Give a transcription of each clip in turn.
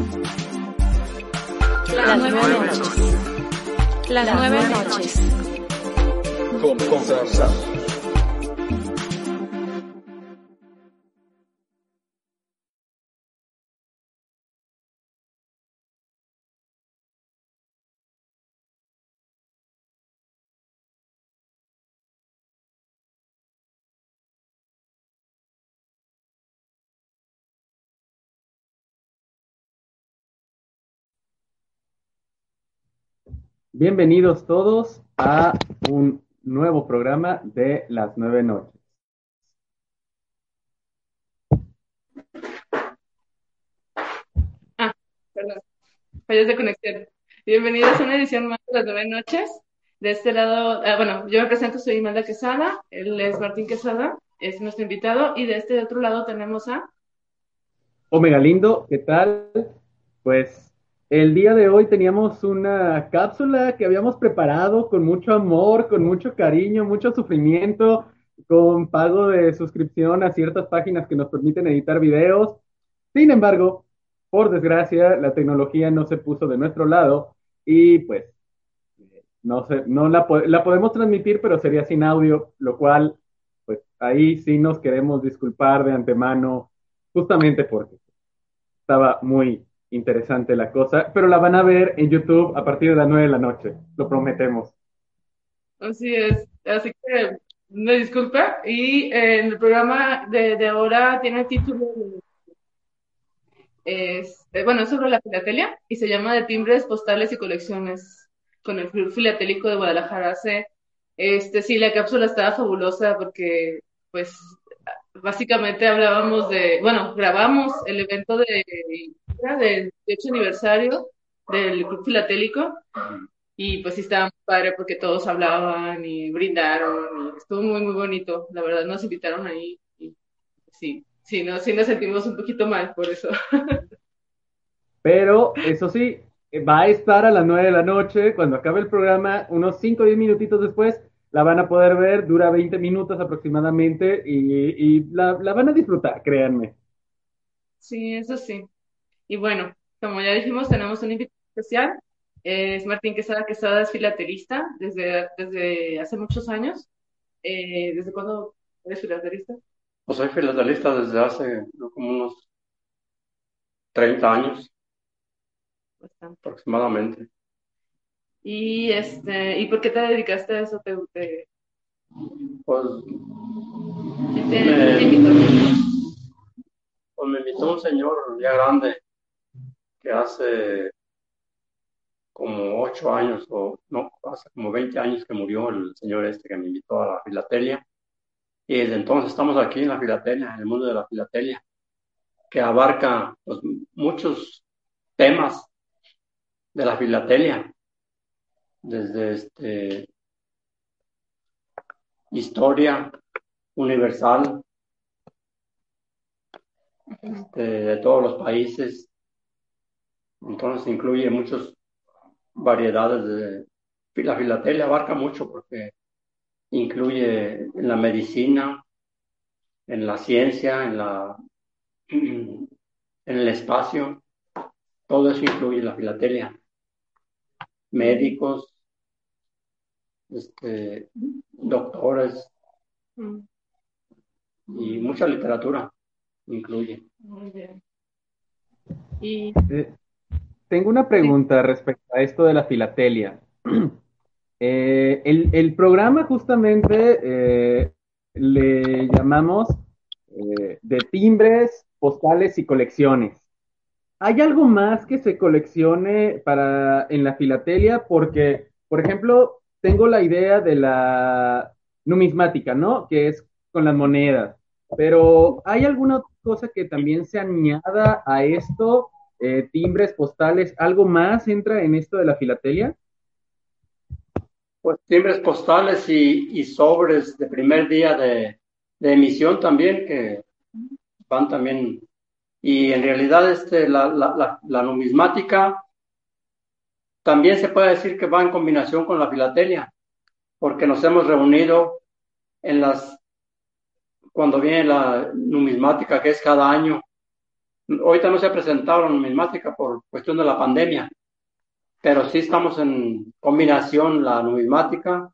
Las 9 noches. Las 9 noches. Conversar. Bienvenidos todos a un nuevo programa de Las 9 noches. Perdón, fallas de conexión. Bienvenidos a una edición más de Las 9 noches. De este lado, bueno, yo me presento, soy Imelda Quesada, él es Martín Quesada, es nuestro invitado, y de este otro lado tenemos a... Omega Lindo, ¿qué tal? Pues el día de hoy teníamos una cápsula que habíamos preparado con mucho amor, con mucho cariño, mucho sufrimiento, con pago de suscripción a ciertas páginas que nos permiten editar videos. Sin embargo, por desgracia, la tecnología no se puso de nuestro lado y pues no sé, no la podemos transmitir, pero sería sin audio, lo cual, pues ahí sí nos queremos disculpar de antemano, justamente porque estaba muy interesante la cosa, pero la van a ver en YouTube a partir de las 9 de la noche, lo prometemos. Así es, así que me disculpa, y en el programa de ahora tiene el título, bueno, es sobre la filatelia, y se llama De timbres, postales y colecciones, con el Club Filatélico de Guadalajara. Sí, la cápsula estaba fabulosa porque, pues, básicamente hablábamos bueno, grabamos el evento del 18 aniversario del Club Filatélico, y pues sí estaba muy padre porque todos hablaban y brindaron, y estuvo muy, muy bonito. La verdad, nos invitaron ahí y sí nos sentimos un poquito mal por eso. Pero eso sí, va a estar a las 9 de la noche, cuando acabe el programa, unos 5 o 10 minutitos después, la van a poder ver, dura 20 minutos aproximadamente y la van a disfrutar, créanme. Sí, eso sí. Y bueno, como ya dijimos, tenemos un invitado especial. Es Martín Quesada. Quesada es filatelista desde hace muchos años. ¿Desde cuándo eres filatelista? Pues soy filatelista desde hace como unos 30 años Bastante. aproximadamente. ¿Y por qué te dedicaste a eso? Pues ¿Quién te invitó? me invitó un señor ya grande que hace como 8 años, o no, hace como 20 años que murió el señor este que me invitó a la filatelia. Y desde entonces estamos aquí en la filatelia, en el mundo de la filatelia, que abarca pues, muchos temas de la filatelia, desde historia universal de todos los países. Entonces incluye muchas variedades la filatelia abarca mucho porque incluye en la medicina, en la ciencia, en el espacio, todo eso incluye la filatelia. Médicos, doctores y mucha literatura incluye. Muy bien. Y Tengo una pregunta respecto a esto de la filatelia. El programa justamente le llamamos de timbres, postales y colecciones. ¿Hay algo más que se coleccione en la filatelia? Porque, por ejemplo, tengo la idea de la numismática, ¿no? Que es con las monedas. Pero ¿hay alguna otra cosa que también se añada a esto? Timbres, postales, ¿algo más entra en esto de la filatelia? Pues timbres postales y sobres de primer día de emisión también, que van también. Y en realidad la numismática también se puede decir que va en combinación con la filatelia, porque nos hemos reunido cuando viene la numismática, que es cada año, Ahorita no se ha presentado la numismática por cuestión de la pandemia, pero sí estamos en combinación la numismática,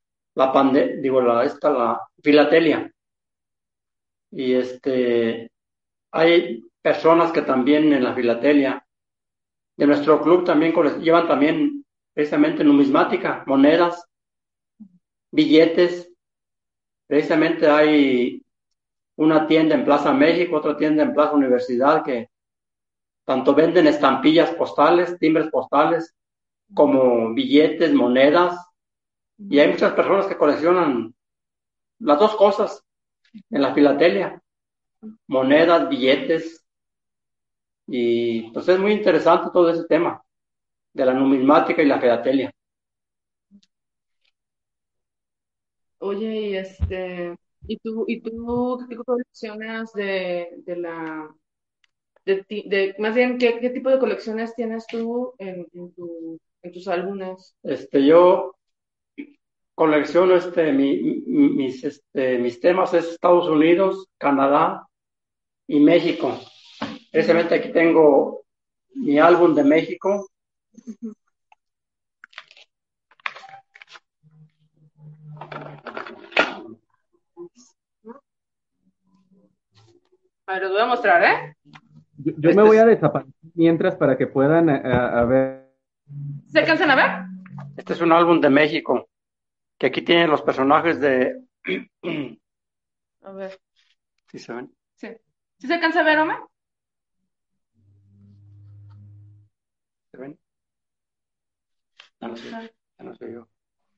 la filatelia. Y hay personas que también en la filatelia de nuestro club también llevan también precisamente numismática, monedas, billetes. Precisamente hay una tienda en Plaza México, otra tienda en Plaza Universidad que tanto venden estampillas postales, timbres postales, como billetes, monedas, y hay muchas personas que coleccionan las dos cosas en la filatelia, monedas, billetes, y pues es muy interesante todo ese tema de la numismática y la filatelia. Oye, ¿y tú qué tipo coleccionas más bien, ¿qué tipo de colecciones tienes tú en tus álbumes? Yo colecciono mis temas es Estados Unidos, Canadá y México. Precisamente aquí tengo mi álbum de México. A ver, los voy a mostrar, ¿eh? Yo me voy a desaparecer mientras para que puedan a ver. ¿Se alcanzan a ver? Este es un álbum de México, que aquí tienen los personajes de... A ver, ¿Sí se ven? sí. ¿Sí se alcanza a ver, Omar? ¿Se ven? Ya no sé, ya no sé yo.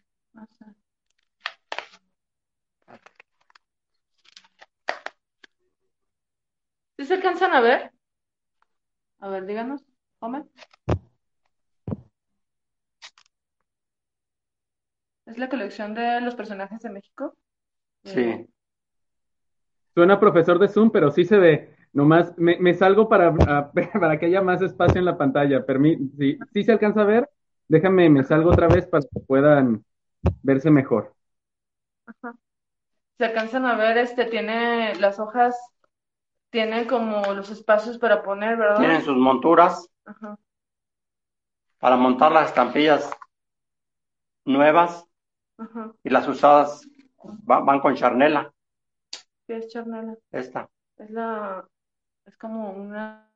¿Sí se alcanzan a ver? A ver, díganos, Omar. ¿Es la colección de los personajes de México? Sí. Suena profesor de Zoom, pero sí se ve. Nomás me salgo para, para que haya más espacio en la pantalla. Si se alcanza a ver, déjame, me salgo otra vez para que puedan verse mejor. Ajá. Se alcanzan a ver, tiene las hojas, tienen como los espacios para poner, ¿verdad? Tienen sus monturas. Ajá. Para montar las estampillas nuevas. Ajá. Y las usadas van con charnela. ¿Qué es charnela? Esta. Es como una...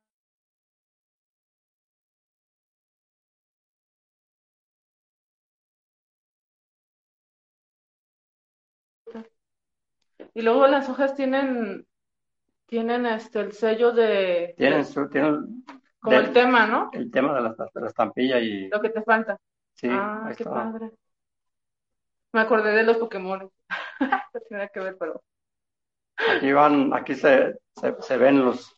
Y luego las hojas tienen el sello Tienen como el tema, ¿no? El tema de la estampilla y... Lo que te falta. Sí, Ah, ahí qué está. padre. Me acordé de los Pokémon. No tiene nada que ver, pero... Aquí se ven los...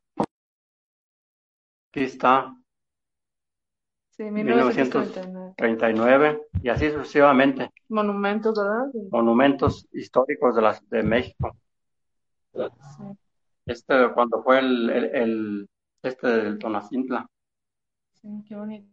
Aquí está, Sí, 1939. 1939, y así sucesivamente. Monumentos, ¿verdad? Sí. Monumentos históricos de México. Sí, Cuando fue del Tonacintla. sí, qué bonito.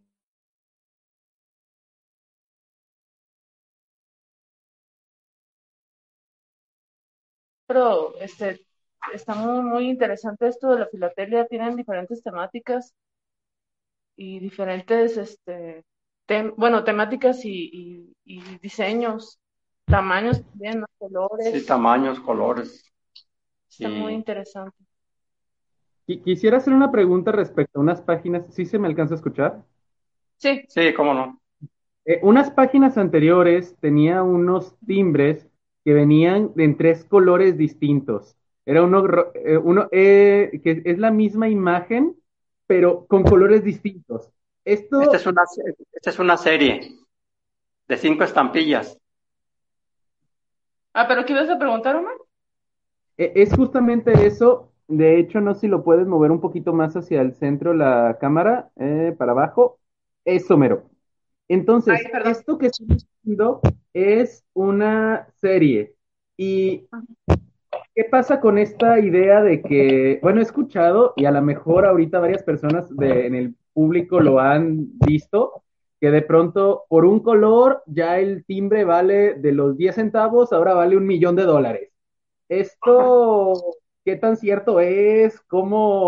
Pero está muy, muy interesante esto de la filatelia. Tienen diferentes temáticas y diferentes, temáticas y diseños, tamaños también, ¿no? Colores. Sí, tamaños, colores. Está muy interesante. Quisiera hacer una pregunta respecto a unas páginas. ¿Sí se me alcanza a escuchar? Sí, Sí, cómo no. Unas páginas anteriores tenía unos timbres que venían en tres colores distintos. Era que es la misma imagen, pero con colores distintos. Esta Esto es una serie de 5 estampillas. pero ¿qué ibas a preguntar, Omar? es justamente eso. De hecho, no sé si lo puedes mover un poquito más hacia el centro la cámara, para abajo. Eso mero. Entonces, Ay, perdón. esto que estoy diciendo es una serie. ¿Y qué pasa con esta idea de que, bueno, he escuchado y a lo mejor ahorita varias personas en el público lo han visto, que de pronto por un color ya el timbre vale de los 10 centavos, ahora vale $1,000,000? ¿Esto qué tan cierto es? ¿Cómo?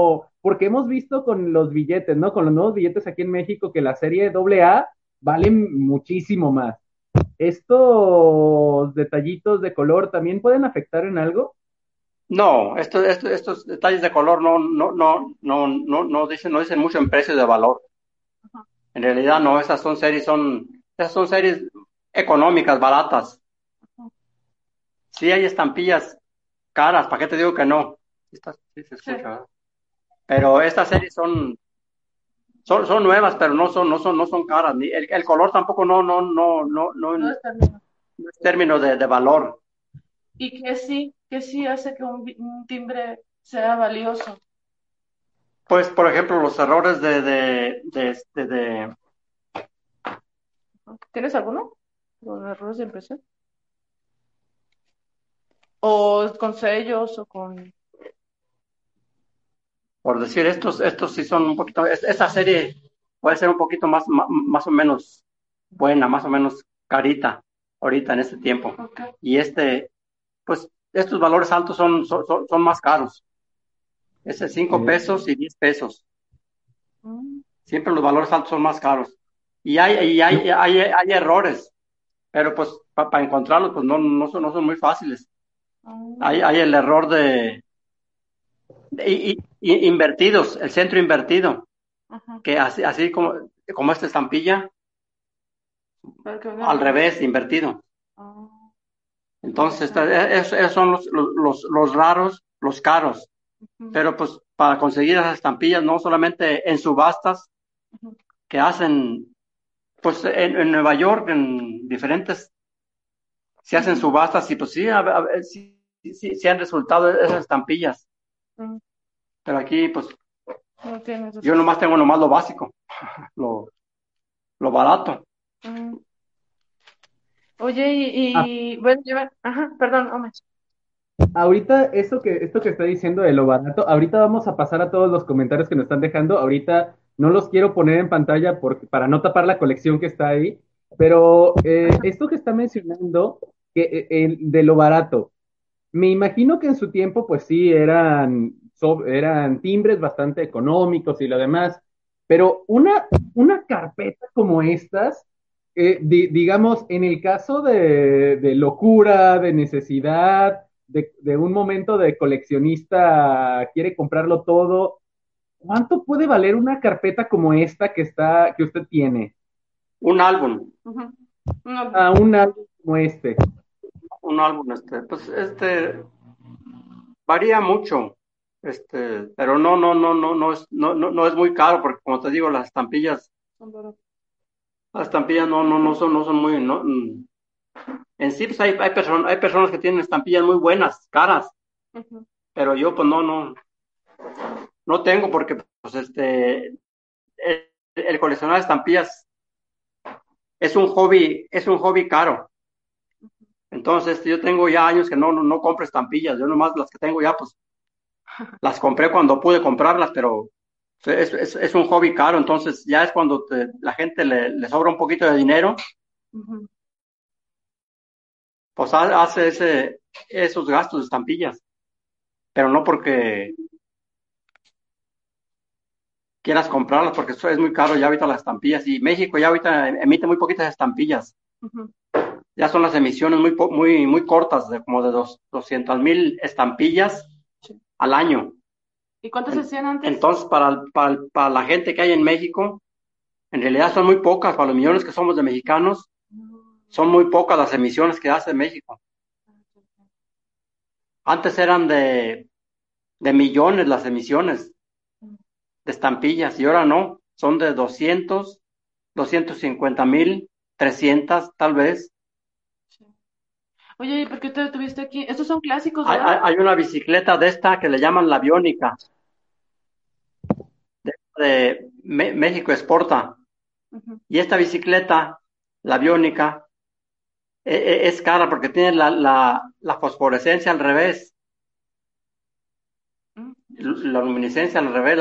porque hemos visto con los billetes, ¿no? Con los nuevos billetes aquí en México que la serie AA valen muchísimo más. ¿Estos detallitos de color también pueden afectar en algo? No, estos detalles de color no dicen mucho en precio de valor. En realidad no, esas son series económicas, baratas. Sí hay estampillas caras, ¿para qué te digo que no? Sí se escucha, Sí. ¿verdad? Pero estas series son nuevas, pero no son caras. Ni el color tampoco No está bien. no es término de valor. ¿Y qué sí hace que un timbre sea valioso? Pues, por ejemplo, los errores de ¿Tienes alguno? ¿Con errores de impresión? ¿O con sellos o con...? por decir, estos sí son un poquito, esta serie puede ser un poquito más o menos buena, más o menos carita ahorita en este tiempo. Ok. Y pues estos valores altos son más caros. Es de 5 Sí. pesos y 10 pesos. Mm. Siempre los valores altos son más caros. Y hay errores, pero pues para encontrarlos pues no son muy fáciles. Hay el error invertidos, el centro invertido, Ajá. que así como esta estampilla, Para que venga al revés, invertido. Ah, Entonces, interesante. esos son los raros, los caros. Ujú, Pero pues para conseguir esas estampillas, no solamente en subastas ujú, que hacen, pues en Nueva York, en diferentes, se hacen ujú, subastas y pues sí, sí han resultado esas estampillas. ujú. Pero aquí, pues No tienes yo esos. nomás tengo nomás lo básico, lo, lo barato. Mm. Oye, Ah, bueno, lleva, ajá, perdón, Omar. ahorita, esto que está diciendo de lo barato, ahorita vamos a pasar a todos los comentarios que nos están dejando. Ahorita no los quiero poner en pantalla para no tapar la colección que está ahí, pero esto que está mencionando de lo barato, me imagino que en su tiempo, pues sí, eran timbres bastante económicos y lo demás, pero una carpeta como estas, digamos, en el caso de locura, de necesidad, de un momento de coleccionista quiere comprarlo todo, ¿cuánto puede valer una carpeta como esta que usted tiene? Un álbum, Ujú. No, A un álbum como este. un álbum, pues varía mucho, pero no es muy caro, porque como te digo, son baratos. las estampillas no son muy, en sí, pues hay personas que tienen estampillas muy buenas, caras, Ujú. pero yo pues no tengo porque pues el coleccionar estampillas es un hobby caro. Entonces, yo tengo ya años que no compro estampillas, yo nomás las que tengo ya, pues las compré cuando pude comprarlas, pero es un hobby caro, entonces ya es cuando la gente le sobra un poquito de dinero, Ujú. pues hace esos gastos de estampillas, pero no porque quieras comprarlas, porque eso es muy caro ya ahorita las estampillas, y México ya ahorita emite muy poquitas estampillas, Ujú. ya son las emisiones muy cortas, como de 200,000 estampillas Sí. al año. ¿Y cuántos se hacían antes? Entonces, para la gente que hay en México, en realidad son muy pocas, para los millones que somos de mexicanos, son muy pocas las emisiones que hace México. Antes eran de millones las emisiones de estampillas y ahora no, son de 250,000, 300 tal vez. Sí. Oye, ¿y por qué te detuviste aquí? Estos son clásicos, Hay, ¿verdad? hay- hay una bicicleta de esta que le llaman la Biónica, de México Exporta. Ujú. Y esta bicicleta, la Biónica, es cara porque tiene la fosforescencia al revés. Mm. La luminiscencia al revés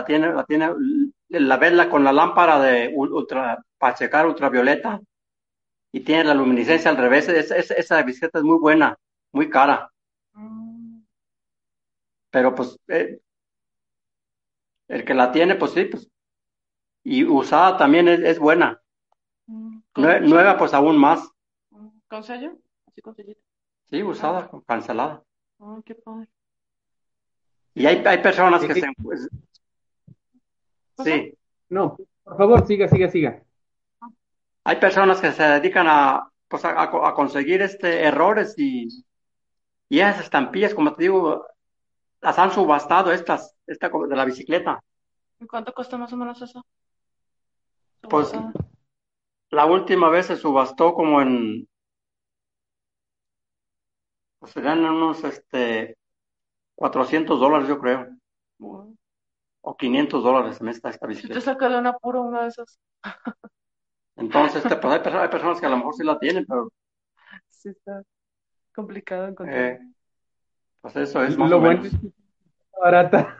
la vela con la lámpara de para checar ultravioleta y tiene la luminiscencia al revés. Esa bicicleta es muy buena, muy cara, Mm. pero pues El que la tiene, pues sí, pues. Y usada también es buena. Nueva, pues aún más. ¿Con sello? Así con sellito. Sí, usada, cancelada. Qué padre. Y hay personas que Eh, se... pues, ¿Pasa? sí, no, por favor, siga, siga, siga. hay personas que se dedican a, pues a conseguir errores y esas estampillas, como te digo, las han subastado esta de la bicicleta. ¿Y cuánto cuesta más o menos eso? Pues Subastada. la última vez se subastó como pues serían unos $400, yo creo, Bueno. o $500 en esta Si te bicicleta. saca de un apuro una de esas. Entonces, pues hay personas que a lo mejor sí la tienen, pero Sí, está complicado encontrar. eh, pues eso es más o Lo bueno menos. es que está barata.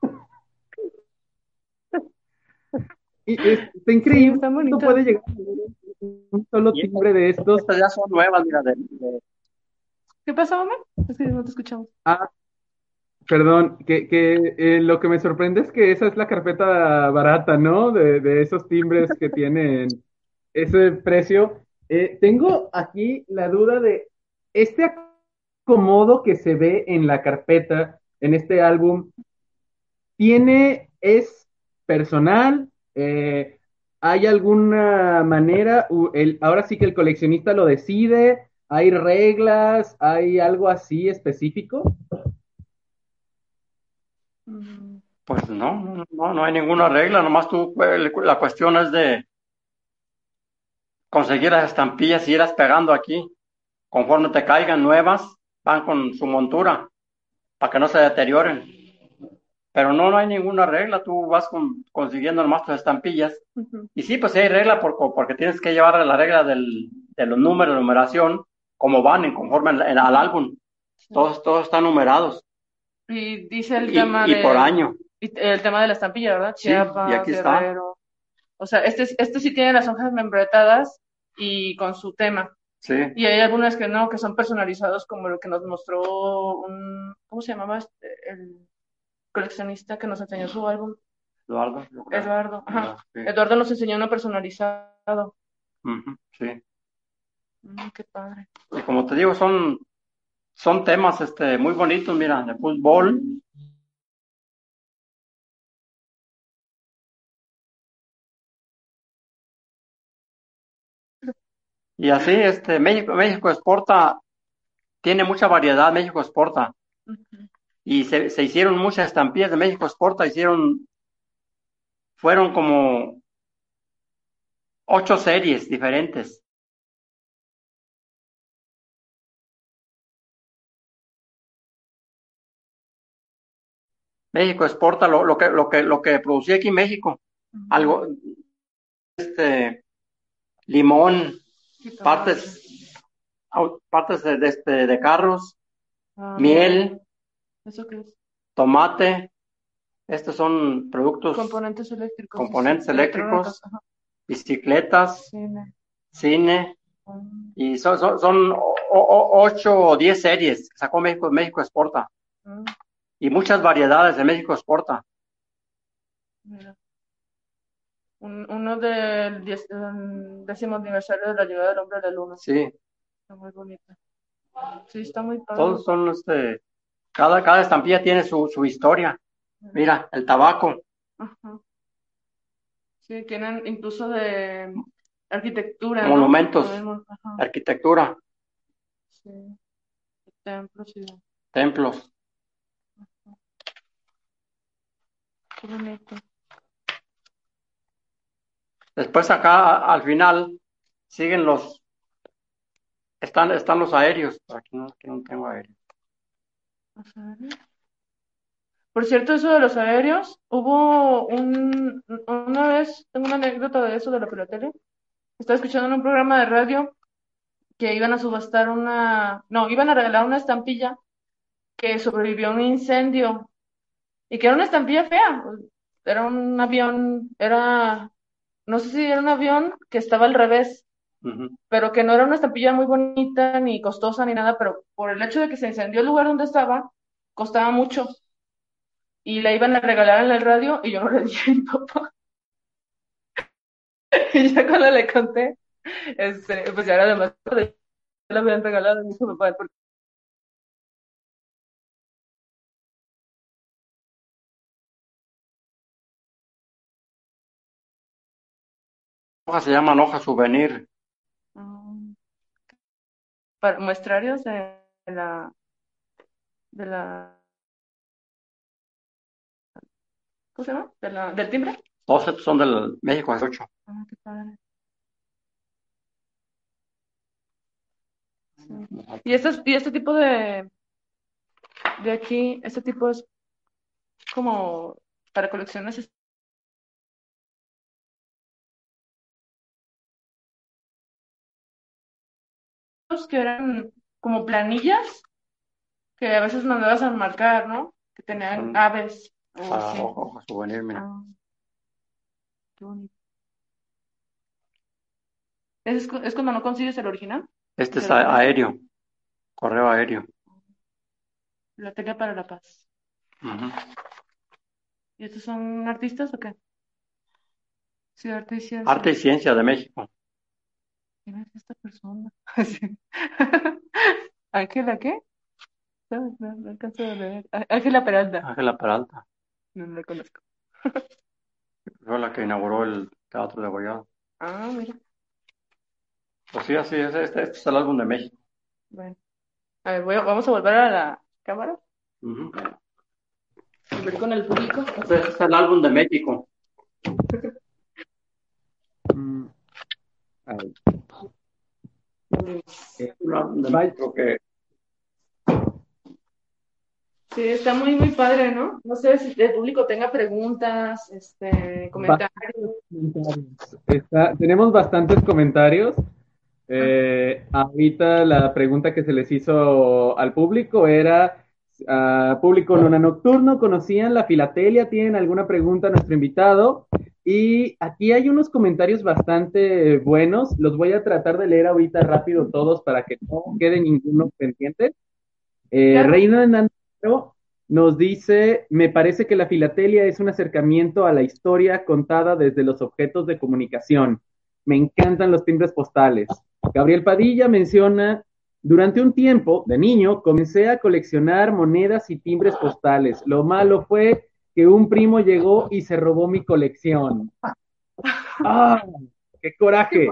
Y está Sí, increíble están que esto bonitas. puede llegar a un solo Y timbre de estos. estas ya son nuevas, mira, ¿Qué pasa, mamá? Es que no te escuchamos. Ah, perdón, lo que me sorprende es que esa es la carpeta barata, ¿no? De esos timbres que tienen ese precio. Tengo aquí la duda de este acomodo que se ve en la carpeta, en este álbum, es personal. ¿Hay alguna manera? Ahora sí que el coleccionista lo decide. ¿Hay reglas? ¿Hay algo así específico? Mm, pues no hay ninguna regla, nomás tú, la cuestión es de conseguir las estampillas y irlas pegando aquí. Conforme te caigan nuevas, van con su montura para que no se deterioren. Pero no hay ninguna regla, tú vas consiguiendo nomás tus estampillas. ujú. Y sí, pues sí hay regla porque tienes que llevar la regla de los números, numeración, como van conforme al álbum. Todos están numerados Y dice el tema y por del, año. el tema de la estampilla, ¿verdad? Sí, y Chiapas, aquí está. Guerrero. O sea, este sí tiene las hojas membretadas y con su tema. Sí, Y hay algunas que no, que son personalizados, como lo que nos mostró ¿cómo se llamaba el coleccionista que nos enseñó su álbum? Eduardo, yo creo. Eduardo. Ajá. Sí. Eduardo nos enseñó uno personalizado. Ujú, sí. Qué padre. Y como te digo, son temas muy bonitos, mira, de fútbol. Y así, México exporta, tiene mucha variedad, México exporta. Ujú. Y se hicieron muchas estampillas de México exporta, fueron como 8 series diferentes. México exporta lo que producía aquí en México. Algo, limón, Qué padre. partes de carros, Mira, miel, ¿eso qué es? tomate. Estos son productos, Componentes electrónicos. eléctricos, Ajá. bicicletas, Cine. cine, Mm, y son 8 o 10 series que sacó México exporta, mm, y muchas variedades de México exporta. mira. Uno del 10º aniversario de la llegada del hombre a la luna. Sí, Está muy bonito. Sí, está muy padre. todos son, cada estampilla tiene su historia. Mira, el tabaco, Ajá. Sí, tienen incluso de arquitectura, ¿no? monumentos, Ajá. arquitectura, Sí, templos y templos. qué bonito. Después acá, al final, siguen están los aéreos. Aquí no tengo aéreos. Ajá. Por cierto, eso de los aéreos, hubo una vez, tengo una anécdota de eso de la filatelia. Estaba escuchando en un programa de radio que iban a subastar no, iban a regalar una estampilla que sobrevivió a un incendio y que era una estampilla fea. Era un avión, no sé si era un avión que estaba al revés, Ujú. pero que no era una estampilla muy bonita ni costosa ni nada, pero por el hecho de que se incendió el lugar donde estaba, costaba mucho. y la iban a regalar en el radio y yo no le dije a mi papá. Y ya cuando le conté, pues ya era demasiado, ya la habían regalado, y me dijo mi papá, "¿Por Hojas se llaman hojas souvenir. mm, para muestrarios la, de la, ¿cómo se llama? Del timbre. Todos estos son del México 18. Ah, qué padre. Sí. Y este tipo de aquí, este tipo es como para colecciones estos que eran como planillas que a veces mandabas a marcar, ¿no? Que tenían Son aves o así. hojas souvenir, mira. Ah, qué bonito. Es cuando no consigues el original, Este te es lo traes. aéreo, correo aéreo. La Teca para la Paz. Ujú. ¿Y estos son artistas o qué? Sí, arte y ciencia. Arte y Ciencia de México. ¿Quién es esta persona? Sí. ¿Ángela qué? No alcanzo a leer. Ángela Peralta. Ángela Peralta, No la conozco. fue la que inauguró el Teatro de Goya. Ah, mira. Pues sí, así es. Este es el álbum de México. Bueno. A ver, vamos a volver a la cámara. Ujú. Volver con el público. Este es el álbum de México. Mm, a ver, Un álbum de México que Sí, está muy, muy padre, ¿no? No sé si el público tenga preguntas, comentarios. comentarios. Tenemos bastantes comentarios. Ahorita la pregunta que se les hizo al público era, público Luna Nocturno, ¿conocían la filatelia? ¿Tienen alguna pregunta a nuestro invitado? Y aquí hay unos comentarios bastante buenos, los voy a tratar de leer ahorita rápido todos para que no quede ninguno pendiente. Claro. Reina Hernández nos dice, me parece que la filatelia es un acercamiento a la historia contada desde los objetos de comunicación. Me encantan los timbres postales. Gabriel Padilla menciona, durante un tiempo, de niño, comencé a coleccionar monedas y timbres postales. Lo malo fue que un primo llegó y se robó mi colección. ¡Ah! ¡Qué coraje!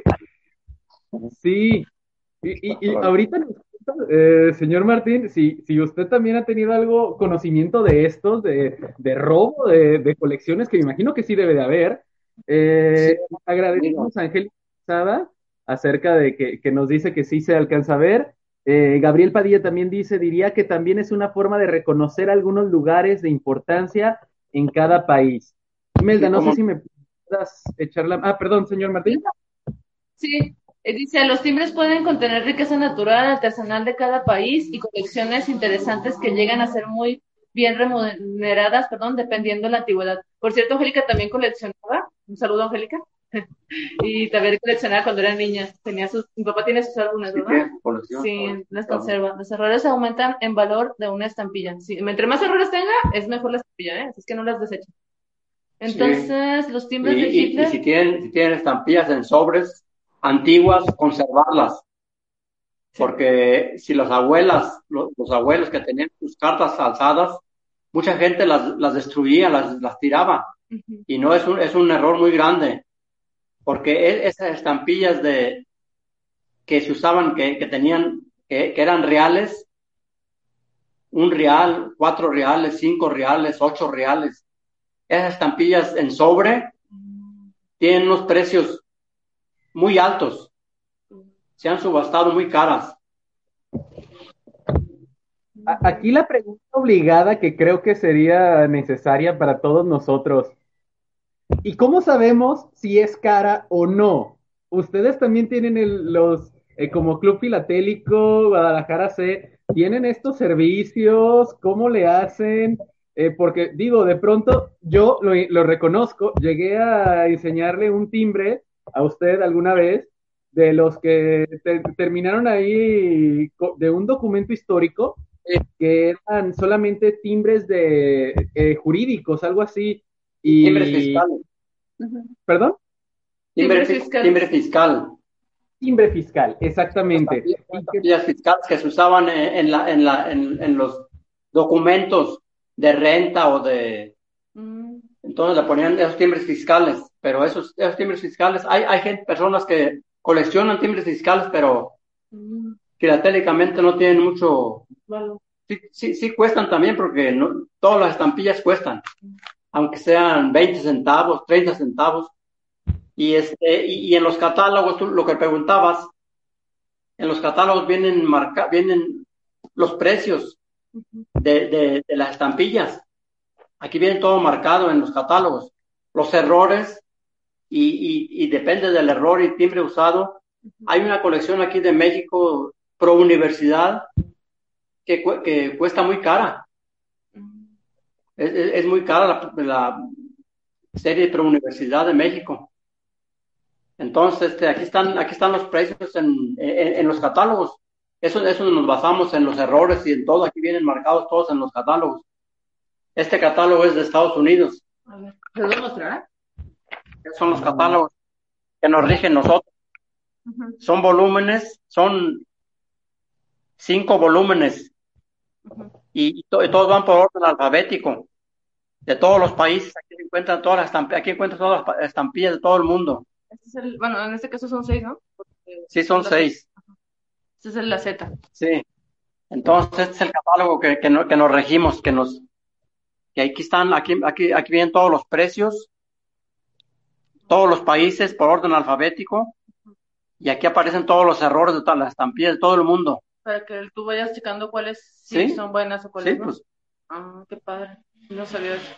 Sí, y ahorita nos cuenta, señor Martín, si usted también ha tenido algo, conocimiento de estos, de robo de colecciones, que me imagino que sí debe de haber, agradecemos a Angélica Sada acerca de que nos dice que sí se alcanza a ver. Gabriel Padilla también dice, diría que también es una forma de reconocer algunos lugares de importancia en cada país. Imelda, no sé si me puedas echar la... Ah, perdón, señor Martín. Sí, dice, los timbres pueden contener riqueza natural, artesanal de cada país y colecciones interesantes que llegan a ser muy bien remuneradas, perdón, dependiendo de la antigüedad. Por cierto, Angélica también coleccionaba, un saludo, Angélica, y también coleccionaba cuando era niña. Mi papá tiene sus álbumes, ¿verdad? Sí, las conserva. Los errores aumentan en valor de una estampilla. Sí, entre más errores tenga, es mejor la estampilla, ¿eh? Así es que no las desechen. Entonces, los timbres de Hitler. Y si tienen estampillas en sobres antiguas, conservarlas. Porque si las abuelas, los abuelos que tenían sus cartas alzadas, mucha gente las destruía, las tiraba. Ujú. Y no es un error muy grande. Porque esas estampillas que se usaban, que tenían, que eran reales, 1 real, 4 reales, 5 reales, 8 reales. Esas estampillas en sobre tienen unos precios muy altos. Se han subastado muy caras. Aquí la pregunta obligada que creo que sería necesaria para todos nosotros. ¿Y cómo sabemos si es cara o no? Ustedes también tienen como Club Filatélico, Guadalajara C, ¿tienen estos servicios? ¿Cómo le hacen? Porque digo, de pronto yo lo reconozco, llegué a enseñarle un timbre a usted alguna vez de los que terminaron ahí de un documento histórico que eran solamente timbres de jurídicos, algo así. Timbres Y, fiscales. Ujú. ¿perdón? Timbres fiscales. Timbre fiscal. Timbre fiscal, exactamente. Y que, Estampillas fiscales que se usaban en los documentos de renta o de... Mm, Entonces le ponían esos timbres fiscales, pero esos timbres fiscales, hay gente, personas que coleccionan timbres fiscales, pero mm, filatélicamente no tienen mucho... vale. Sí cuestan también porque no, todas las estampillas cuestan, aunque sean 20 centavos, 30 centavos. Y en los catálogos, tú lo que preguntabas, en los catálogos vienen los precios Ujú. de las estampillas. Aquí viene todo marcado en los catálogos. Los errores, y depende del error y timbre usado. Hay una colección aquí de México, Pro Universidad, que cuesta muy cara. Mm. Es muy cara la serie Pro Universidad de México. Entonces, aquí están los precios en los catálogos. Eso nos basamos en los errores y en todo. Aquí vienen marcados todos en los catálogos. Este catálogo es de Estados Unidos. A ver, ¿te lo voy a mostrar? Esos son los catálogos que nos rigen nosotros. Ujú, Son volúmenes, son 5 volúmenes ujú. y todos van por orden alfabético de todos los países. Aquí se encuentran aquí encuentran todas las estampillas de todo el mundo. Este es el, bueno, en este caso son 6, ¿no? Porque Sí, son la Z. 6. Este es la Z. Sí. Entonces, este es el catálogo que nos regimos, que aquí están, aquí vienen todos los precios, todos los países por orden alfabético, y aquí aparecen todos los errores de todas las estampillas de todo el mundo. Para que tú vayas checando cuáles sí ¿Sí? son buenas o Sí, cuáles no. pues Ah, qué padre. No sabía eso.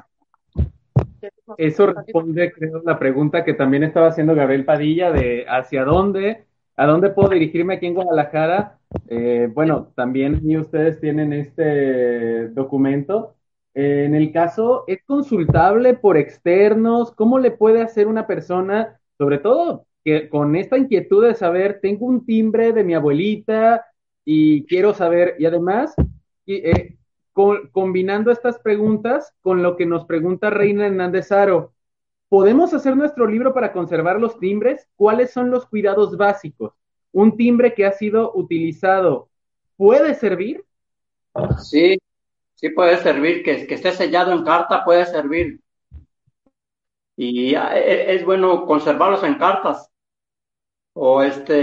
eso responde, creo, la pregunta que también estaba haciendo Gabriel Padilla de a dónde puedo dirigirme aquí en Guadalajara. Bueno, también y ustedes tienen este documento. En el caso, ¿es consultable por externos? ¿Cómo le puede hacer una persona, sobre todo que con esta inquietud de saber, tengo un timbre de mi abuelita y quiero saber, y además, y, combinando estas preguntas con lo que nos pregunta Reina Hernández Aro, ¿podemos hacer nuestro libro para conservar los timbres? ¿Cuáles son los cuidados básicos? ¿Un timbre que ha sido utilizado puede servir? sí, sí puede servir, que esté sellado en carta puede servir. Y es bueno conservarlos en cartas. O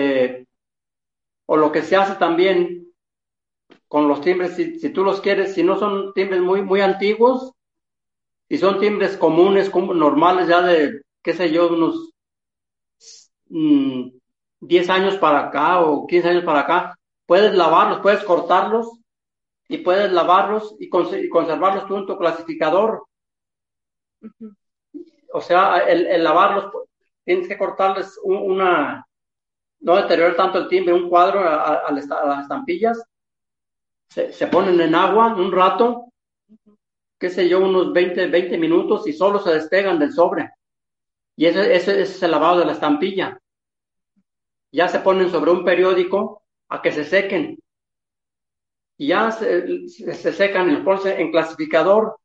o lo que se hace también con los timbres, si tú los quieres, si no son timbres muy antiguos, si son timbres comunes, normales ya de, qué sé yo, unos mm, 10 años para acá o 15 años para acá, puedes lavarlos, puedes cortarlos y puedes lavarlos y conservarlos tú en tu clasificador. Ujú. O sea, el lavarlos, tienes que cortarles no deteriorar tanto el timbre, un cuadro a las estampillas, se ponen en agua un rato, qué sé yo, unos 20 minutos y solo se despegan del sobre. Y ese es el lavado de la estampilla. Ya se ponen sobre un periódico a que se sequen. Y ya se secan y los pones en clasificador.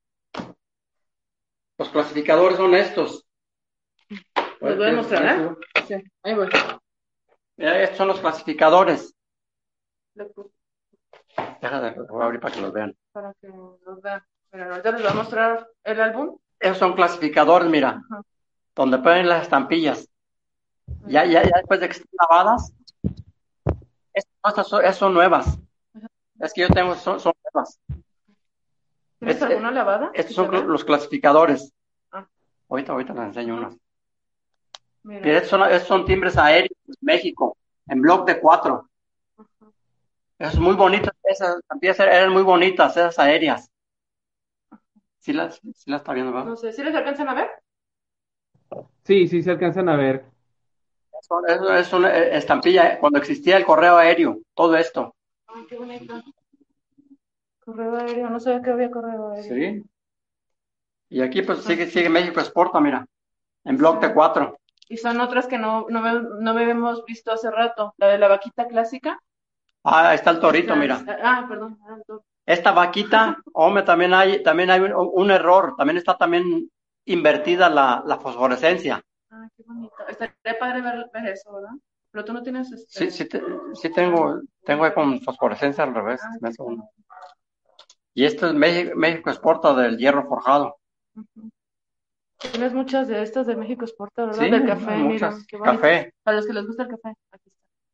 Los clasificadores son estos. Les voy a mostrar, ¿eh? Sí, ahí voy. Mira, estos son los clasificadores. Le puse Déjame, voy a abrir para que los vean. para que los vean. Mira, ahorita les voy a mostrar el álbum. Esos son clasificadores, mira, Ajá. donde ponen las estampillas. Ya después de que estén lavadas, estas son nuevas. Es que yo tengo, son nuevas. ¿Tienes alguna lavada? Estos ¿Sí son se ve? los clasificadores. Ah, Ahorita les enseño unas. mira. Mira, estos son timbres aéreos de México, en bloc de 4. Ajá. Es muy bonito, esas estampillas eran muy bonitas, esas aéreas. Sí las está viendo, ¿verdad? No sé, ¿sí les alcanzan a ver? Sí, sí se alcanzan a ver. Eso es una estampilla cuando existía el correo aéreo, todo esto. Ay, qué bonito. Correo aéreo, no sabía que había correo aéreo. Sí. Y aquí pues sigue México Exporta, mira, en bloc de 4. Y son otras que no habíamos visto hace rato. La de la vaquita clásica. Ah, ahí está el torito, mira. Perdón. Toro. Esta vaquita, hombre, también hay un error, también está también invertida la fosforescencia. Qué bonito. Estaría padre ver eso, ¿verdad? Pero tú no tienes Sí tengo ahí con fosforescencia al revés. Ah, me hace uno. Y esto es México exporta del hierro forjado. Ujú. Tienes muchas de estas de México Exporta, ¿verdad? Sí, Del café, hay mira, muchas. qué bonito. Café, Para los que les gusta el café, aquí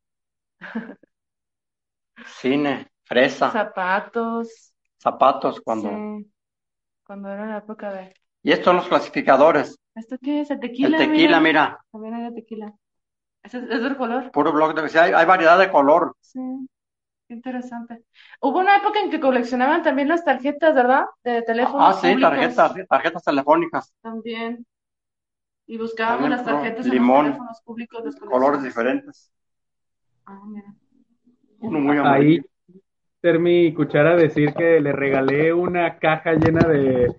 cine, fresa, zapatos, zapatos, sí, cuando era la época de... Y estos son los clasificadores. ¿Esto qué es? El El tequila, tequila, mira, también hay de tequila. ¿Es del color? puro bloque de... Sí, hay variedad de color. Sí, qué interesante. Hubo una época en que coleccionaban también las tarjetas, ¿verdad? De teléfonos Sí, públicos. tarjetas telefónicas. También. Y buscábamos También las puro tarjetas en los limón, teléfonos públicos, los colores colecciones. diferentes. Mira. Uno muy Ahí amarillo. mi cuchara decir que le regalé una caja llena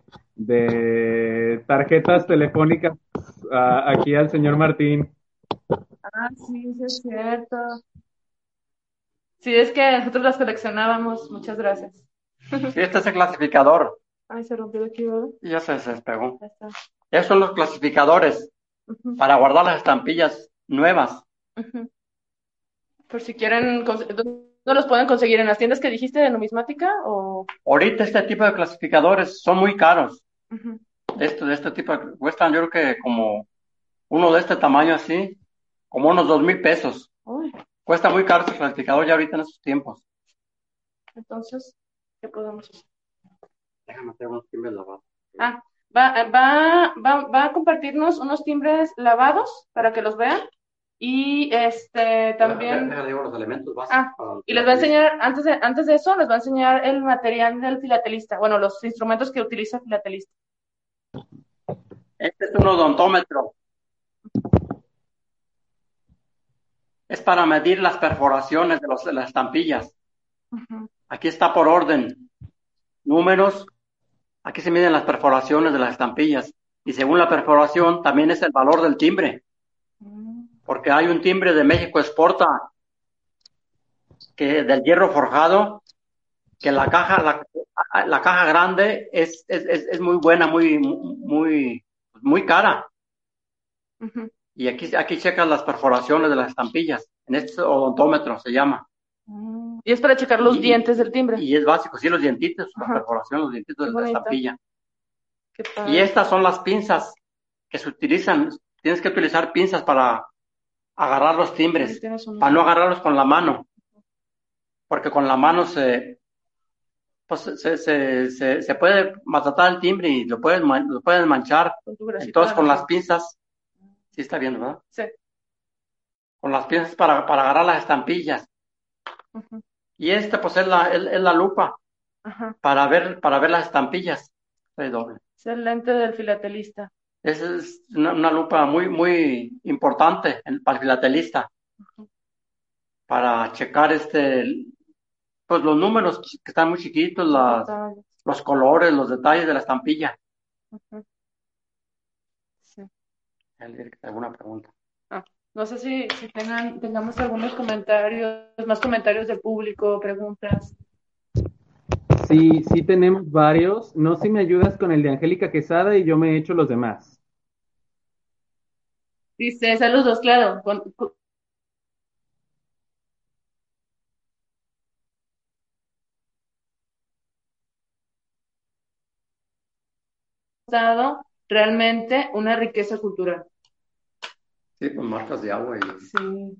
de tarjetas telefónicas aquí al señor Martín. Sí, sí es cierto. Sí, es que nosotros las coleccionábamos. Muchas gracias. Sí, este es el clasificador. Ay, se rompió de aquí, ¿verdad? Y ya se despegó. Ya está. Estos son los clasificadores Ujú, para guardar las estampillas nuevas. ujú. Por si quieren, ¿no los pueden conseguir en las tiendas que dijiste de numismática o...? Ahorita este tipo de clasificadores son muy caros. Ujú. De este tipo cuestan, yo creo que como uno de este tamaño así, como unos 2,000 pesos. Uy, Cuesta muy caro este clasificador ya ahorita en estos tiempos. entonces, ¿qué podemos hacer? Déjame hacer unos timbres lavados. Va a compartirnos unos timbres lavados para que los vean y también Déjale, digo los elementos básicos. y les va a enseñar antes de eso les va a enseñar el material del filatelista, bueno, los instrumentos que utiliza el filatelista. Este es un odontómetro. Es para medir las perforaciones de las estampillas. Uh-huh. Aquí está por orden. Números. Aquí se miden las perforaciones de las estampillas. Y según la perforación, también es el valor del timbre. Porque hay un timbre de México Exporta que del hierro forjado, que la caja grande es muy buena, muy cara. Uh-huh. Y aquí checas las perforaciones de las estampillas. En este odontómetro se llama. Y es para checar los dientes del timbre. Y es básico, sí, los dientitos, Ajá. la perforación, los dientitos de la estampilla. Qué padre. Y estas son las pinzas que se utilizan. Tienes que utilizar pinzas para agarrar los timbres, para no agarrarlos con la mano. Porque con la mano se puede maltratar el timbre y lo pueden manchar. Entonces con las pinzas, sí está bien, ¿verdad? Sí. Con las pinzas para agarrar las estampillas. Uh-huh. Y pues es la lupa. Uh-huh. para ver las estampillas. Es doble. Es el lente del filatelista. Esa es una lupa muy, muy importante para el filatelista. Uh-huh. Para checar pues los números que están muy chiquitos, los colores, los detalles de la estampilla. Uh-huh. Sí. ¿Alguna pregunta? No sé si tengamos algunos comentarios, más comentarios del público, preguntas. Sí, tenemos varios. No sé si me ayudas con el de Angélica Quesada y yo me echo los demás. Dice, saludos, claro. Realmente una riqueza cultural. Sí, con marcas de agua. Sí.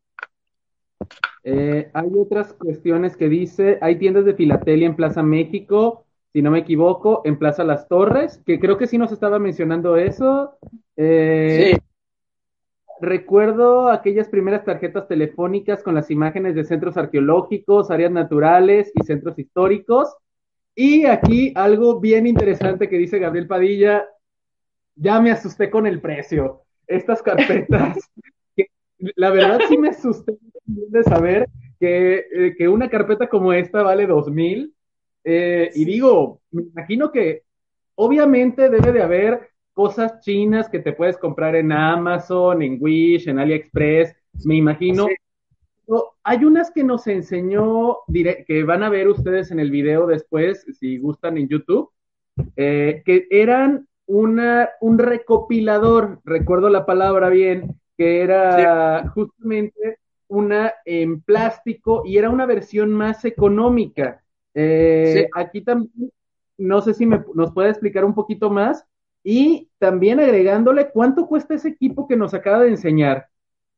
Hay otras cuestiones que dice, hay tiendas de filatelia en Plaza México, si no me equivoco, en Plaza Las Torres, que creo que sí nos estaba mencionando eso. Sí. Recuerdo aquellas primeras tarjetas telefónicas con las imágenes de centros arqueológicos, áreas naturales y centros históricos. Y aquí algo bien interesante que dice Gabriel Padilla, ya me asusté con el precio. Estas carpetas, la verdad sí me asusté de saber que una carpeta como esta vale 2,000. Y digo, me imagino que obviamente debe de haber cosas chinas que te puedes comprar en Amazon, en Wish, en AliExpress, me imagino. Sí. hay unas que nos enseñó, que van a ver ustedes en el video después, si gustan en YouTube, que eran un recopilador, recuerdo la palabra bien, que Sí, era justamente una en plástico y era una versión más económica. sí, Aquí también, no sé si nos puede explicar un poquito más y también agregándole cuánto cuesta ese equipo que nos acaba de enseñar.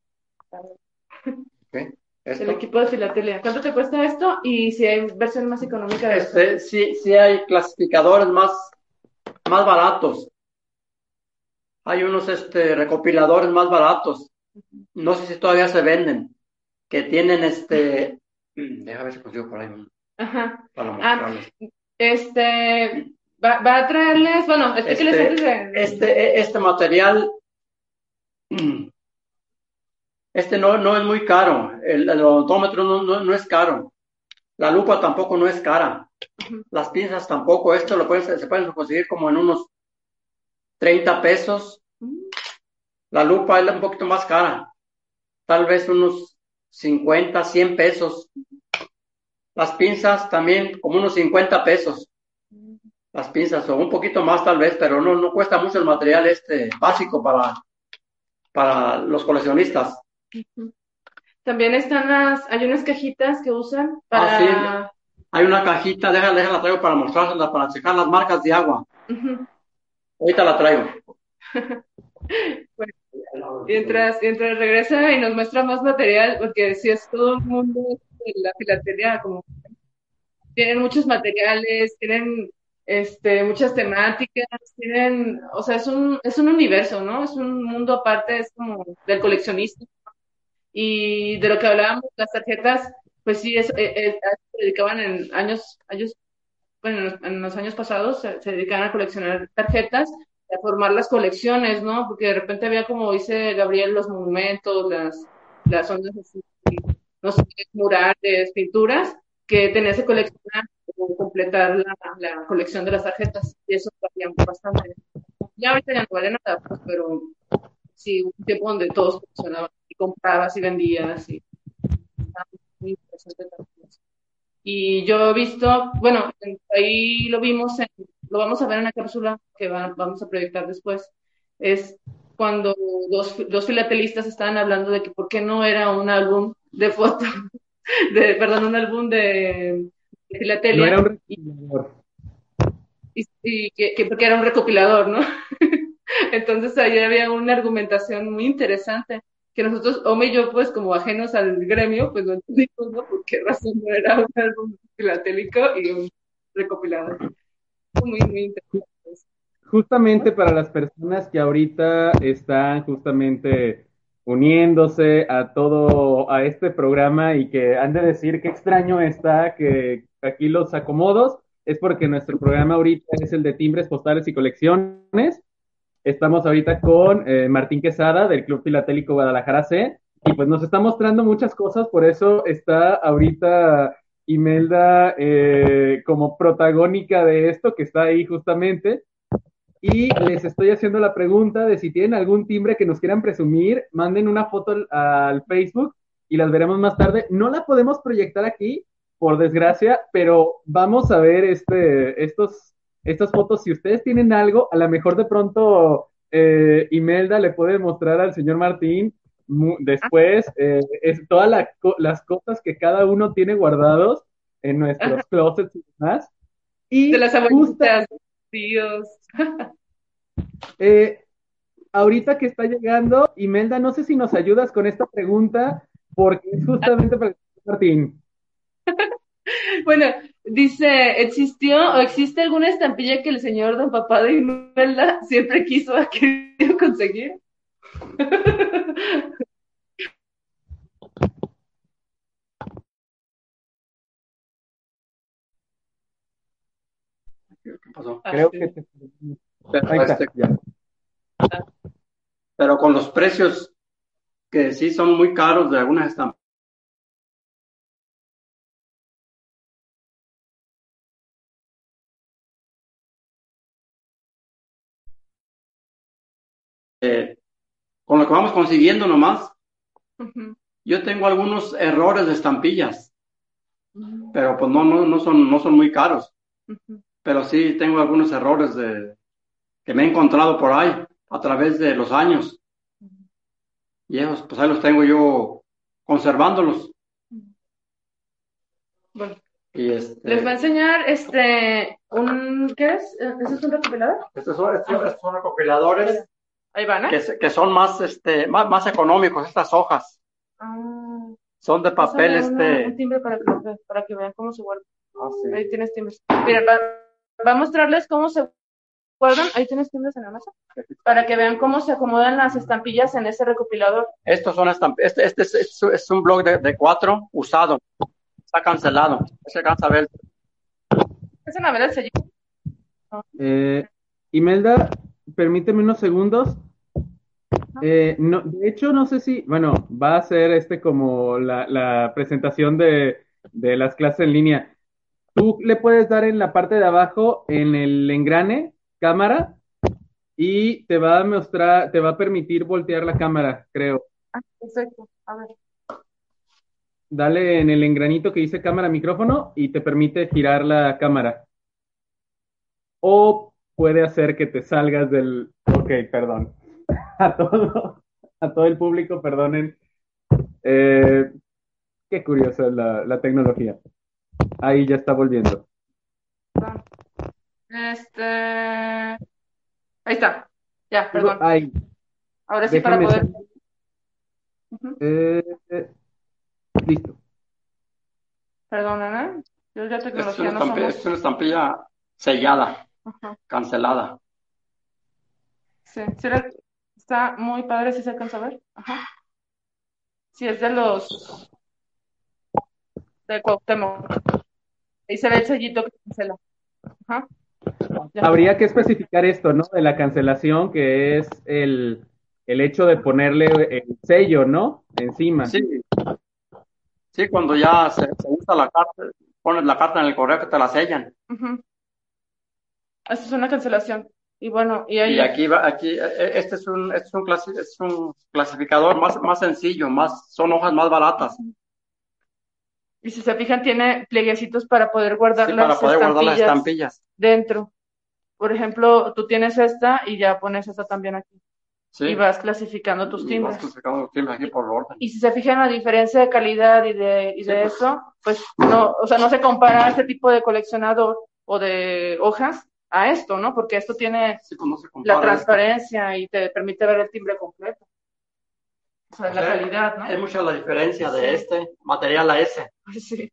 ok. El Esto. equipo de filatelia. ¿Cuánto te cuesta esto? Y si hay versión más económica de esto. Sí, sí hay clasificadores más baratos. Hay unos recopiladores más baratos. No sé si todavía se venden, que tienen déjame ver si consigo por ahí Ajá. para Ah, mostrarles. va a traerles, bueno, explíqueles antes Este material, no es muy caro. El odontómetro no es caro. La lupa tampoco no es cara. Las pinzas tampoco. Esto se pueden conseguir como en unos 30 pesos. La lupa es un poquito más cara. Tal vez unos 50, 100 pesos. Las pinzas también como unos 50 pesos. Las pinzas o un poquito más tal vez, pero no cuesta mucho el material básico para los coleccionistas. También están hay unas cajitas que usan Sí, para... hay una cajita, déjala traigo para mostrárselas, para checar las marcas de agua. Ujú. Ahorita la traigo. Bueno, mientras regresa y nos muestra más material, porque si es todo un mundo de la filatelia, como tienen muchos materiales, tienen muchas temáticas, tienen, o sea, es un universo, ¿no? Es un mundo aparte, es como del coleccionista. Y de lo que hablábamos, las tarjetas, pues sí, a eso se dedicaban en años, bueno, en los años pasados se dedicaban a coleccionar tarjetas, a formar las colecciones, ¿no? Porque de repente había, como dice Gabriel, los monumentos, las zonas así, no sé, murales, pinturas, que tenías que coleccionar o completar la colección de las tarjetas, y eso valía bastante. Ya ahorita ya no vale nada, pues, pero sí, un tiempo donde todos coleccionaban y comprabas y vendías y estaba muy interesante también. Y yo he visto, bueno, ahí lo vamos a ver en la cápsula que vamos a proyectar después, es cuando dos filatelistas estaban hablando de que por qué no era un álbum de fotos, perdón, un álbum de No era filatelia, un recopilador. y que porque era un recopilador, ¿no? Entonces ahí había una argumentación muy interesante que nosotros, Ome y yo, pues como ajenos al gremio, pues no entendimos, ¿no? Por qué razón no era un álbum filatélico y un recopilador. Muy, muy interesante. Justamente para las personas que ahorita están justamente uniéndose a todo, a este programa y que han de decir qué extraño está que aquí los acomodos, es porque nuestro programa ahorita es el de timbres, postales y colecciones. Estamos ahorita con Martín Quesada del Club Filatélico Guadalajara C y pues nos está mostrando muchas cosas, por eso está ahorita Imelda como protagónica de esto que está ahí justamente y les estoy haciendo la pregunta de si tienen algún timbre que nos quieran presumir, manden una foto al Facebook y las veremos más tarde. No la podemos proyectar aquí, por desgracia, pero vamos a ver estas fotos. Si ustedes tienen algo, a lo mejor de pronto Imelda le puede mostrar al señor Martín después todas las cosas que cada uno tiene guardados en Ajá. nuestros closets y demás. De Y las justo abuelitas, tíos. eh, ahorita que está llegando, Imelda, no sé si nos ayudas con esta pregunta, porque es justamente para el señor Martín. Bueno, dice, ¿existió o existe alguna estampilla que el señor Don Papá de Imelda siempre quiso ha querido conseguir? ¿Qué pasó? Ah, Creo que sí. te... Ahí Pero, está, ya. pero con los precios que sí son muy caros de algunas estampas. Con lo que vamos consiguiendo nomás, Ujú. Yo tengo algunos errores de estampillas, Mm, pero pues no son muy caros. ujú. Pero sí tengo algunos errores que me he encontrado por ahí a través de los años. Y esos, pues ahí los tengo yo conservándolos. Bueno, Y les va a enseñar ¿qué es? ¿Eso es un recopilador? estos son recopiladores Ahí van, ¿eh? que son más económicos, estas hojas. Ah, Son de papel, pásame un timbre para que vean cómo se guarda. sí. Ahí tienes timbres. Miren, va a mostrarles cómo se guardan. Ahí tienes timbres en la mesa. Para que vean cómo se acomodan las estampillas en ese recopilador. Estos son es un blog de 4 usado. Está cancelado. Se alcanza a ver. ¿Es en la verdad el sellito? Imelda, permíteme unos segundos. No, de hecho, no sé si, bueno, va a ser como la presentación de las clases en línea. Tú le puedes dar en la parte de abajo, en el engrane, cámara, y te va a mostrar, te va a permitir voltear la cámara, creo. Ah, perfecto. A ver. Dale en el engranito que dice cámara, micrófono, y te permite girar la cámara. O puede hacer que te salgas del... Ok, perdón. A todo el público, perdonen. Eh, Qué curiosa es la tecnología. Ahí ya está volviendo. Va. Ahí está. Ya, perdón. Ay, Ahora sí para déjame poder. hacer- Ujú. eh, listo. Perdonen, ¿eh? Yo ya Esta es tecnología no somos. es una estampilla sellada, Ajá. cancelada. Sí, está muy padre si se alcanza a ver. Ajá. Sí, es de los de Cuauhtémoc. Ahí se ve el sellito que cancela. Ajá. Ya. Habría que especificar esto, ¿no? De la cancelación, que es el hecho de ponerle el sello, ¿no? Encima. Sí, sí, cuando ya se usa la carta, pones la carta en el correo que te la sellan. Ujú. Esa es una cancelación. Y bueno, y Y ahí. este es un clasificador más sencillo, son hojas más baratas. Y si se fijan, tiene plieguecitos para poder guardar Sí, para las poder guardar las estampillas estampillas. dentro. Por ejemplo, tú tienes esta y ya pones esta también aquí. Sí, Y vas clasificando tus y vas timbres. clasificando los timbres aquí por orden. Y si se fijan la diferencia de calidad y de Sí, pues. eso, pues no, o sea, no se compara este tipo de coleccionador o de hojas a esto, ¿no? Porque esto tiene Sí, pues no se la compara transparencia y te permite ver el timbre completo. O sea, O la sea, calidad, ¿no? Es mucha la diferencia de Sí. este material a ese. Sí,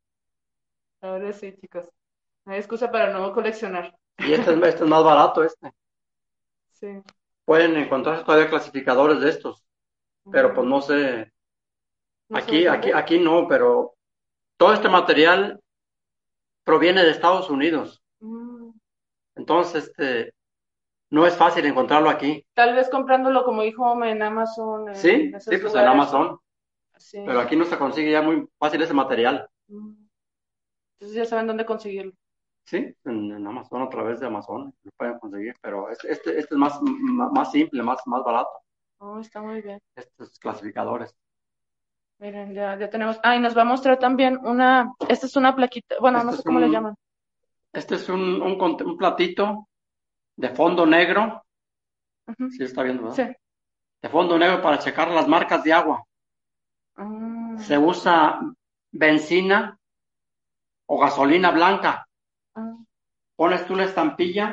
ahora sí, chicos. No hay excusa para no coleccionar. Y este es más barato, este. Sí. Pueden encontrarse todavía clasificadores de estos, pero pues no sé. ¿No Aquí no, pero todo este material proviene de Estados Unidos. Mm. Entonces, no es fácil encontrarlo aquí. Tal vez comprándolo, como dijo Ome, en Amazon, en Sí, esos sí, pues en lugares. Amazon. Sí. Pero aquí no se consigue ya muy fácil ese material. Entonces ya saben dónde conseguirlo. Sí, en Amazon, a través de Amazon, lo pueden conseguir. Pero este es más simple, más barato. Oh, está muy bien. Estos clasificadores. Miren, ya tenemos. Ah, y nos va a mostrar también esta es una plaquita, bueno, no Este sé es cómo le llaman. Este es un platito de fondo negro. Ujú. Sí, está viendo, ¿verdad? Sí. De fondo negro para checar las marcas de agua. Ah, Se usa benzina o gasolina blanca. ah, Pones tú la estampilla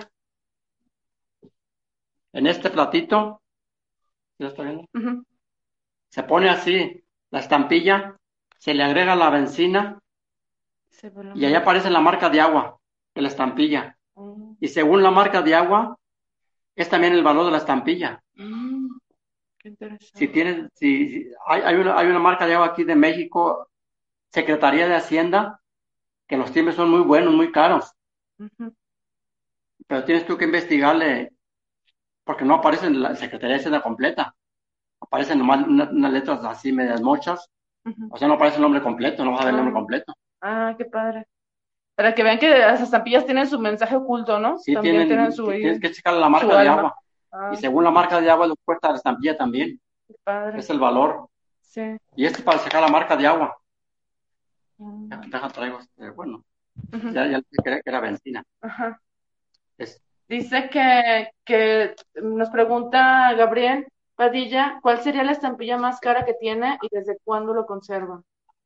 en este platito. ¿Sí lo está viendo? ujú. Se pone así la estampilla, se le agrega la benzina Se ve la y ahí marca. aparece la marca de agua de la estampilla. Ah, Y según la marca de agua, es también el valor de la estampilla. qué interesante. Si hay una marca de agua aquí de México, Secretaría de Hacienda, que los timbres son muy buenos, muy caros, Ujú. pero tienes tú que investigarle, porque no aparece en la Secretaría de Hacienda completa, aparecen nomás unas letras así medias mochas, Ujú. o sea, no aparece el nombre completo, no vas a ver el nombre completo. Ah, qué padre. Para que vean que las estampillas tienen su mensaje oculto, ¿no? Sí, También tienen su tienes que checar la su marca de alma. agua, Ah, y según la marca de agua, lo cuesta la estampilla también, qué padre. es el valor. Sí. Y este para sacar la marca de agua. Mm. Deja traigo bueno, Ujú. ya le dije que era benzina. Ajá. Es, Dice que nos pregunta Gabriel Padilla, ¿cuál sería la estampilla más cara que tiene y desde cuándo lo conserva?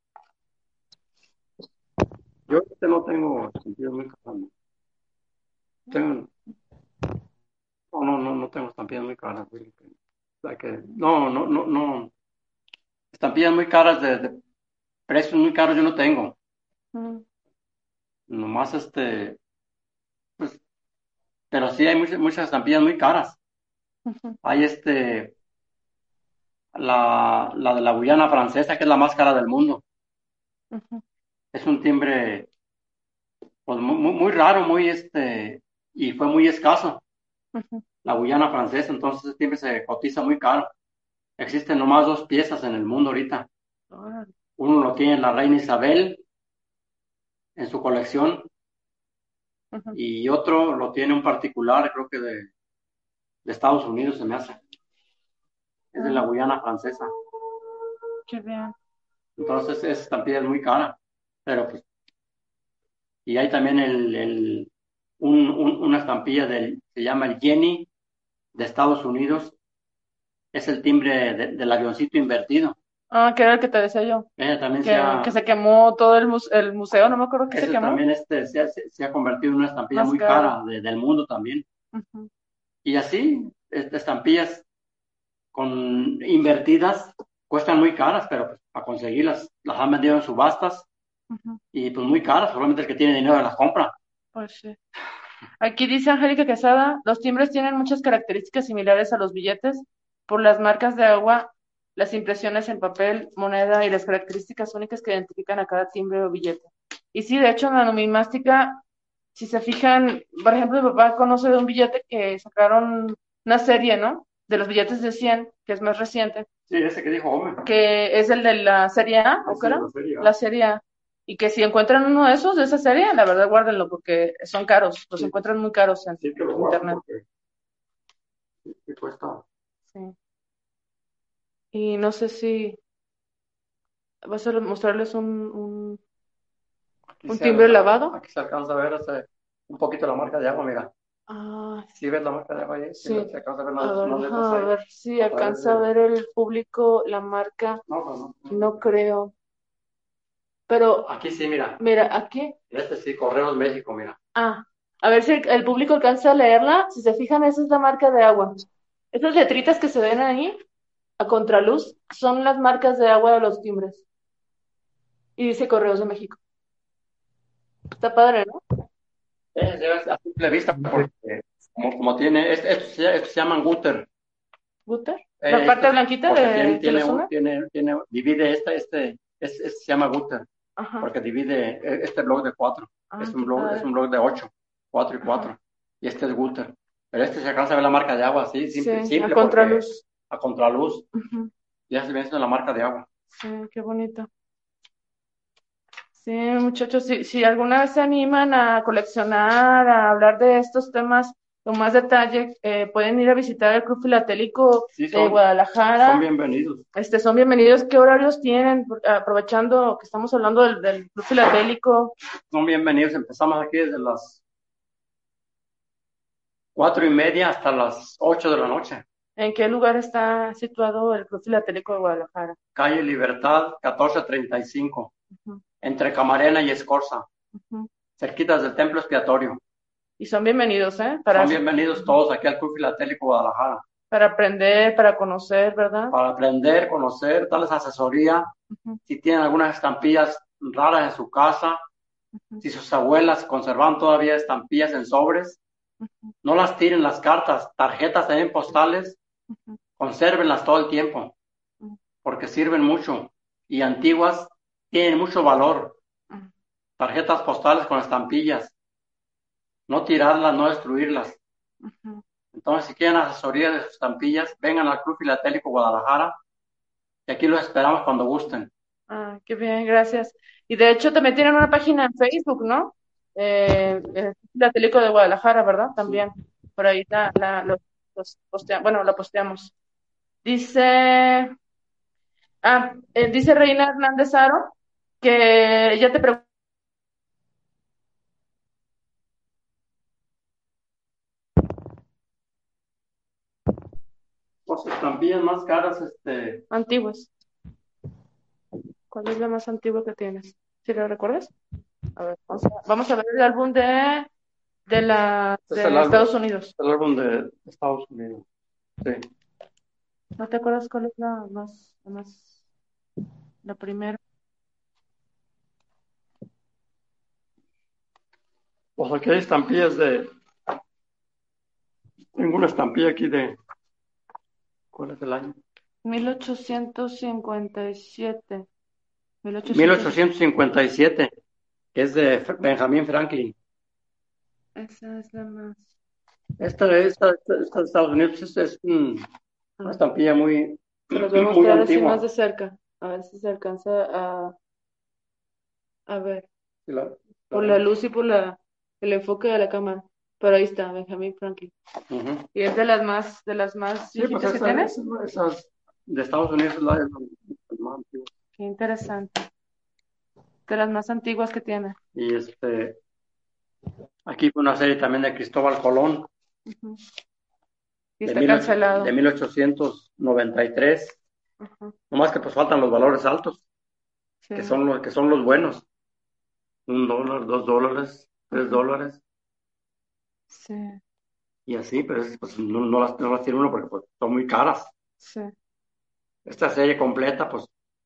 yo no tengo sentido muy caras. Tengo, no tengo estampillas muy caras. O sea no. Estampillas muy caras de precios muy caros yo no tengo. Mm, Nomás pues, pero sí hay muchas estampillas muy caras. ujú, Hay la de la Guyana francesa, que es la más cara del mundo. ujú, Es un timbre pues, muy raro, y fue muy escaso, ujú. la Guyana francesa, entonces ese timbre se cotiza muy caro. Existen nomás dos piezas en el mundo ahorita. Órale. Uno lo tiene la reina Isabel en su colección Ujú. y otro lo tiene un particular, creo que de Estados Unidos se me hace. Es de la Ah, Guyana francesa. qué bien. Entonces esa estampilla es muy cara, pero pues, y hay también una estampilla se llama el Jenny de Estados Unidos, es el timbre del avioncito invertido. Ah, que era el que te decía yo, También que se quemó todo el museo, no me acuerdo que se ese quemó. también se ha convertido en una estampilla Más muy caro. cara del mundo también. Ujú, Y así, estampillas invertidas cuestan muy caras, pero pues, para conseguirlas las han vendido en subastas ujú. y pues muy caras, solamente el que tiene dinero las compra. Pues sí. Aquí dice Angélica Quesada, los timbres tienen muchas características similares a los billetes por las marcas de agua, las impresiones en papel, moneda y las características únicas que identifican a cada timbre o billete. Y sí, de hecho, en la numismática, si se fijan, por ejemplo, mi papá conoce de un billete que sacaron una serie, ¿no? De los billetes de 100, que es más reciente, Sí, ese que dijo Homer. que es el de la serie A, ¿o qué era? La serie A. La serie A. Y que si encuentran uno de esos, de esa serie, la verdad guárdenlo porque son caros, los Sí, encuentran muy caros en sí que lo guardo internet. porque sí cuesta. Sí. Y no sé si vas a mostrarles Aquí un timbre lavado. aquí se alcanza a ver un poquito la marca de agua, mira. Ah, ¿Sí ves la marca de agua ahí? Sí, sí. se alcanza a ver A ver, las letras déjame ahí. ver si A través alcanza a ver el público la marca. No, pues no. No creo. Pero, Aquí sí, mira. mira, aquí. Este sí, Correos México, mira. Ah, a ver si el público alcanza a leerla. Si se fijan, esa es la marca de agua. Esas letritas que se ven ahí a contraluz son las marcas de agua de los timbres. Y dice Correos de México. Está padre, ¿no? Es a simple vista, porque como tiene, estos se llaman gutter. Gutter. La parte Estos, blanquita porque que los une. divide se llama gutter, Ajá. porque divide este blog de 4. Ah, qué Es padre. un blog de 8, 4 y Ajá. 4. Y este es gutter. Pero se alcanza a ver la marca de agua, sí, Sí, a simple porque contraluz. a contraluz Ujú. ya se ve la marca de agua. Sí, qué bonito. Sí, muchachos, si alguna vez se animan a coleccionar, a hablar de estos temas con más detalle, pueden ir a visitar el Club Filatélico Sí, de son Guadalajara. bienvenidos. Son bienvenidos. ¿Qué horarios tienen? Aprovechando que estamos hablando del Club Filatélico. Son bienvenidos. Empezamos aquí desde las 4:30 hasta las 8 de la noche. ¿En qué lugar está situado el Club Filatélico de Guadalajara? Calle Libertad, 1435, Ujú, entre Camarena y Escorza, ujú. cerquitas del Templo Expiatorio. Y son bienvenidos, ¿eh? Son bienvenidos todos aquí al Club Filatélico Guadalajara. Para aprender, para conocer, ¿verdad? Para aprender, conocer, darles asesoría. Ujú, Si tienen algunas estampillas raras en su casa, ujú, si sus abuelas conservan todavía estampillas en sobres, ujú, no las tiren las cartas, tarjetas también postales, ujú, consérvenlas todo el tiempo, ujú, porque sirven mucho y antiguas tienen mucho valor. ujú, Tarjetas postales con estampillas, no tirarlas, no destruirlas. ujú. Entonces, si quieren asesoría de sus estampillas, vengan al Club Filatélico Guadalajara y aquí los esperamos cuando gusten. Ah, qué bien, gracias. Y de hecho también tienen una página en Facebook, ¿no? Filatélico de Guadalajara, ¿verdad? También. Por ahí los bueno, la posteamos. Dice Dice Reina Hernández Aro que ya te pregunto Pues estampillas más caras, antiguas. ¿Cuál es la más antigua que tienes? ¿Sí lo recuerdas? A ver, vamos a ver el álbum es de Estados Unidos. el álbum de Estados Unidos. Sí. ¿No te acuerdas cuál es la primera? Pues aquí hay estampillas ninguna estampilla aquí ¿cuál es el año? 1857. 1857, que es de Benjamin Franklin. Esa es la más. Esta de Estados Unidos una estampilla muy, Se los voy a muy mostrar así antigua. más de cerca. A ver si se alcanza a ver. Sí, Por la luz y por el enfoque de la cámara. Pero ahí está, Benjamin Franklin. Ujú. Y es de las más Sí, pues viejitas que tienes. esas de Estados Unidos es la más antigua. Qué interesante. De las más antiguas que tiene. Y aquí fue una serie también de Cristóbal Colón, Ujú. Y de, está cancelado. de 1893. Ujú. Nomás que pues faltan los valores altos, Sí. que son los buenos. $1, $2, $3. Sí, Y así, pero pues, no las tiene uno porque pues, son muy caras. sí. Esta serie completa, pues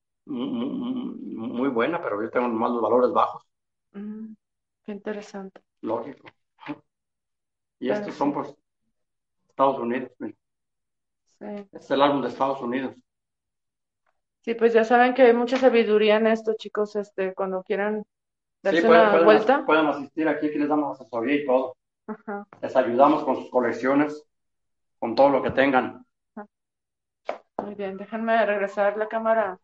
muy buena, pero yo tengo más los valores bajos, Mm, qué interesante. lógico. Y Pero estos sí, son pues Estados Unidos. Mira. sí. Este es el álbum de Estados Unidos. Sí, pues ya saben que hay mucha sabiduría en esto, chicos. Cuando quieran Sí, darse una vuelta. pueden asistir aquí les damos asesoría y todo. Ajá. Les ayudamos con sus colecciones, con todo lo que tengan. Ajá. Muy bien, déjenme regresar la cámara.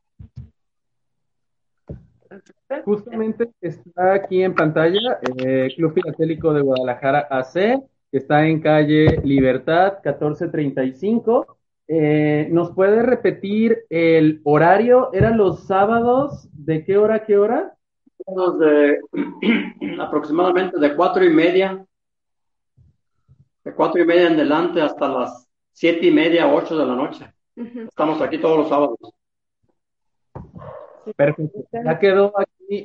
Justamente está aquí en pantalla Club Filatélico de Guadalajara AC, que está en calle Libertad 1435. ¿Nos puede repetir el horario? ¿Eran los sábados? ¿De qué hora a qué hora? De aproximadamente de 4:30, de 4:30 en adelante hasta las 7:30, 8 de la noche. Ujú. Estamos aquí todos los sábados. Perfecto. Ya quedó aquí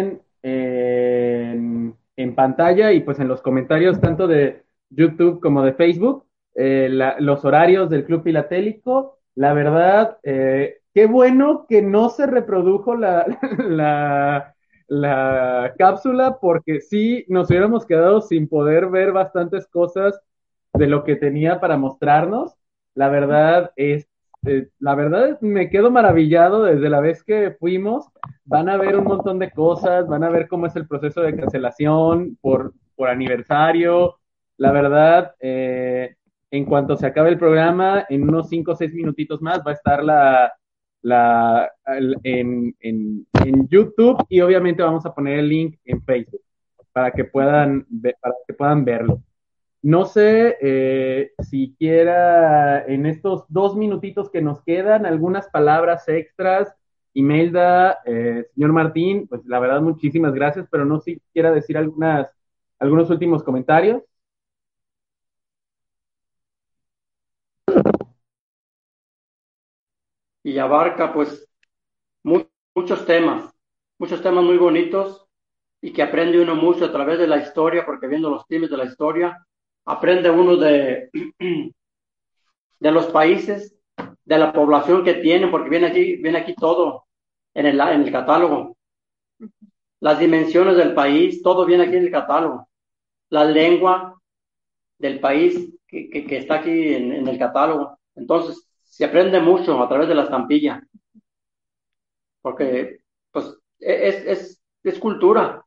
en pantalla y pues en los comentarios tanto de YouTube como de Facebook, los horarios del Club Filatélico. La verdad, qué bueno que no se reprodujo la cápsula porque sí nos hubiéramos quedado sin poder ver bastantes cosas de lo que tenía para mostrarnos. La verdad me quedo maravillado desde la vez que fuimos. Van a ver un montón de cosas, van a ver cómo es el proceso de cancelación por aniversario. La verdad, en cuanto se acabe el programa, en unos 5 o 6 minutitos más va a estar en YouTube y obviamente vamos a poner el link en Facebook para que para que puedan verlo. No sé si quiera en estos 2 minutitos que nos quedan algunas palabras extras. Imelda, señor Martín, pues la verdad muchísimas gracias, pero no sé si quiera decir algunos últimos comentarios. Y abarca pues mu- muchos temas muy bonitos y que aprende uno mucho a través de la historia, porque viendo los filmes de la historia, aprende uno de los países, de la población que tienen, porque viene aquí todo en el catálogo. Las dimensiones del país, todo viene aquí en el catálogo. La lengua del país que está aquí en el catálogo. Entonces, se aprende mucho a través de la estampilla, porque pues es cultura.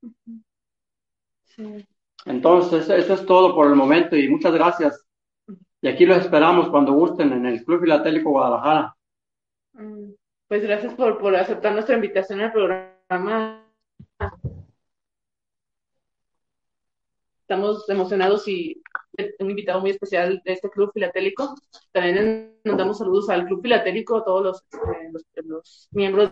Sí. Entonces, eso es todo por el momento y muchas gracias. Y aquí los esperamos cuando gusten en el Club Filatélico Guadalajara. Mm, Pues gracias por aceptar nuestra invitación al programa. Estamos emocionados y un invitado muy especial de este club filatélico. También mandamos saludos al club filatélico, a todos los miembros.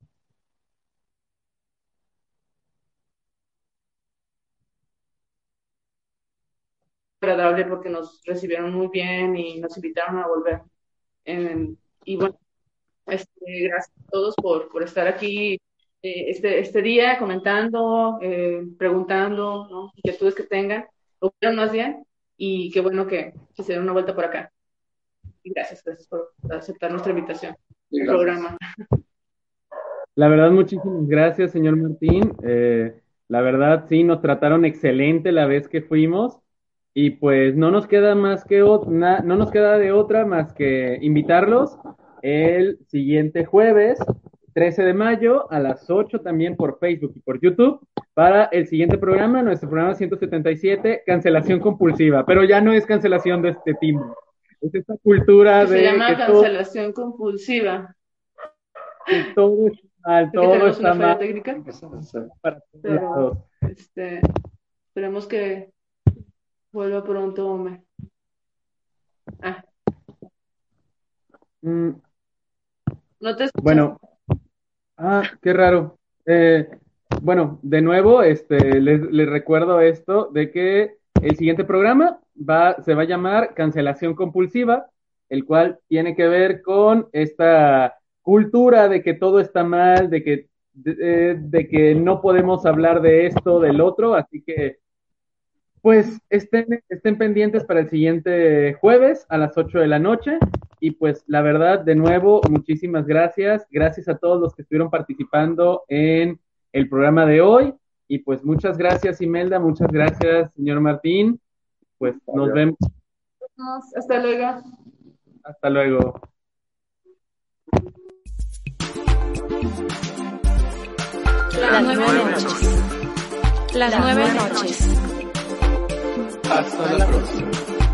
Agradable porque nos recibieron muy bien y nos invitaron a volver. Y bueno, gracias a todos por estar aquí este día comentando, preguntando, ¿no? Inquietudes que tengan, o vieron más bien, y qué bueno que se den una vuelta por acá. Y gracias por aceptar nuestra invitación al programa. La verdad, muchísimas gracias, señor Martín. La verdad, sí, nos trataron excelente la vez que fuimos y pues no nos queda no nos queda de otra más que invitarlos el siguiente jueves, 13 de mayo, a las 8 también por Facebook y por YouTube, para el siguiente programa, nuestro programa 177, cancelación compulsiva, pero ya no es cancelación de este timbre. Es esta cultura se llama cancelación compulsiva. Que todo está mal, todo está mal. Técnica, para pero esperemos que vuelva pronto, hombre. No te Bueno, qué raro. Bueno, de nuevo, les recuerdo esto de que el siguiente programa se va a llamar Cancelación Compulsiva, el cual tiene que ver con esta cultura de que todo está mal, de que no podemos hablar de esto, del otro, así que pues estén pendientes para el siguiente jueves a las 8 de la noche. Y pues la verdad, de nuevo, muchísimas gracias. Gracias a todos los que estuvieron participando en el programa de hoy. Y pues muchas gracias, Imelda. Muchas gracias, señor Martín. Pues nos vemos. Hasta luego. Hasta luego. Las 9 noches. Las 9 noches. Hasta la próxima.